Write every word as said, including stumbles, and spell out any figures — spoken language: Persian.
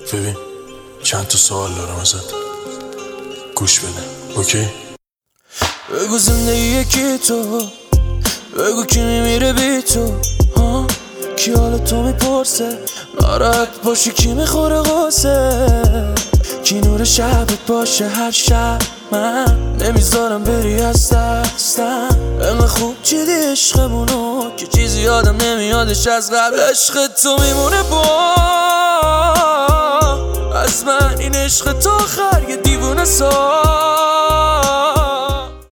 ببین چند تا سوال دارم ازت، گوش بده. اوکی؟ بگو زندگی یکی تو، بگو کی میمیره بی تو، ها کی حال تو میپرسه، ناراحت باشی کی میخوره قاسه، کی نور شبت باشه هر شب، من نمیذارم بری از دستم. انقدر خوب چیدی عشقمونو که چیزی یادم نمیادش از قبل. عشق تو میمونه با از من، این عشق تو آخر یه دیوونه سا